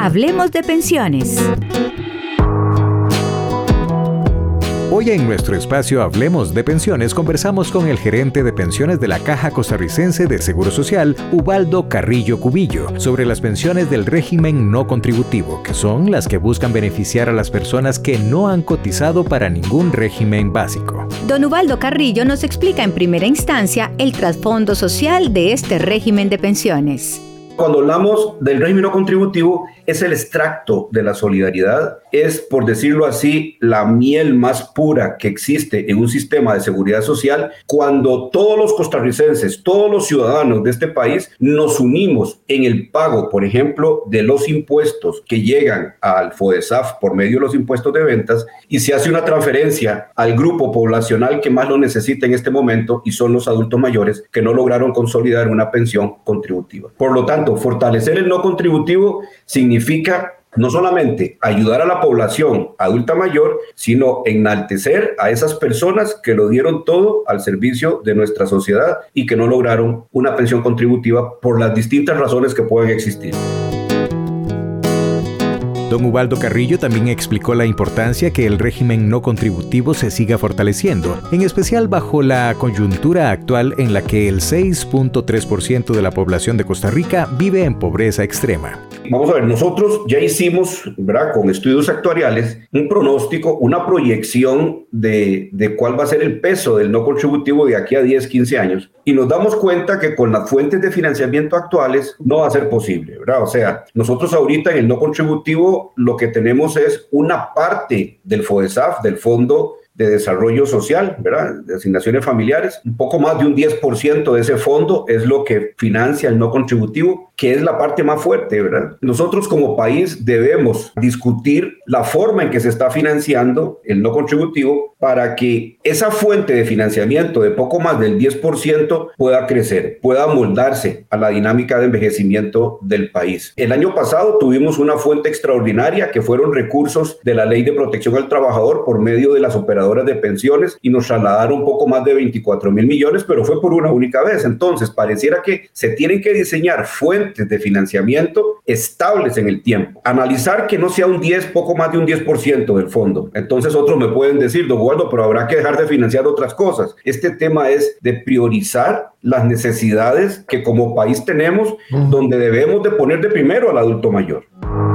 Hablemos de pensiones. Hoy en nuestro espacio Hablemos de Pensiones conversamos con el gerente de pensiones de la Caja Costarricense de Seguro Social, Ubaldo Carrillo Cubillo, sobre las pensiones del régimen no contributivo, que son las que buscan beneficiar a las personas que no han cotizado para ningún régimen básico. Don Ubaldo Carrillo nos explica en primera instancia el trasfondo social de este régimen de pensiones. Cuando hablamos del régimen no contributivo, es el extracto de la solidaridad, es, por decirlo así, la miel más pura que existe en un sistema de seguridad social, cuando todos los costarricenses, todos los ciudadanos de este país nos unimos en el pago, por ejemplo, de los impuestos que llegan al FODESAF por medio de los impuestos de ventas, y se hace una transferencia al grupo poblacional que más lo necesita en este momento, y son los adultos mayores que no lograron consolidar una pensión contributiva. Por lo tanto, fortalecer el no contributivo significa no solamente ayudar a la población adulta mayor, sino enaltecer a esas personas que lo dieron todo al servicio de nuestra sociedad y que no lograron una pensión contributiva por las distintas razones que pueden existir. Don Ubaldo Carrillo también explicó la importancia que el régimen no contributivo se siga fortaleciendo, en especial bajo la coyuntura actual en la que el 6.3% de la población de Costa Rica vive en pobreza extrema. Vamos a ver, nosotros ya hicimos, ¿verdad?, con estudios actuariales, un pronóstico, una proyección de cuál va a ser el peso del no contributivo de aquí a 10, 15 años. Y nos damos cuenta que con las fuentes de financiamiento actuales no va a ser posible, ¿verdad? O sea, nosotros ahorita en el no contributivo lo que tenemos es una parte del FODESAF, del Fondo de Desarrollo Social, ¿verdad?, de asignaciones familiares. Un poco más de un 10% de ese fondo es lo que financia el no contributivo, que es la parte más fuerte, ¿verdad? Nosotros como país debemos discutir la forma en que se está financiando el no contributivo para que esa fuente de financiamiento de poco más del 10% pueda crecer, pueda moldarse a la dinámica de envejecimiento del país. El año pasado tuvimos una fuente extraordinaria que fueron recursos de la Ley de Protección al Trabajador por medio de las operadoras de pensiones y nos trasladaron un poco más de 24,000 millones, pero fue por una única vez. Entonces, pareciera que se tienen que diseñar fuentes de financiamiento estables en el tiempo. Analizar que no sea un 10, poco más de un 10% del fondo. Entonces, otros me pueden decir, don Eduardo, pero habrá que dejar de financiar otras cosas. Este tema es de priorizar las necesidades que como país tenemos, donde debemos de poner de primero al adulto mayor.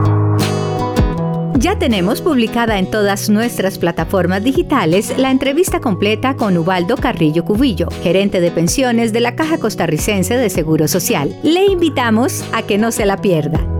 Ya tenemos publicada en todas nuestras plataformas digitales la entrevista completa con Ubaldo Carrillo Cubillo, gerente de pensiones de la Caja Costarricense de Seguro Social. Le invitamos a que no se la pierda.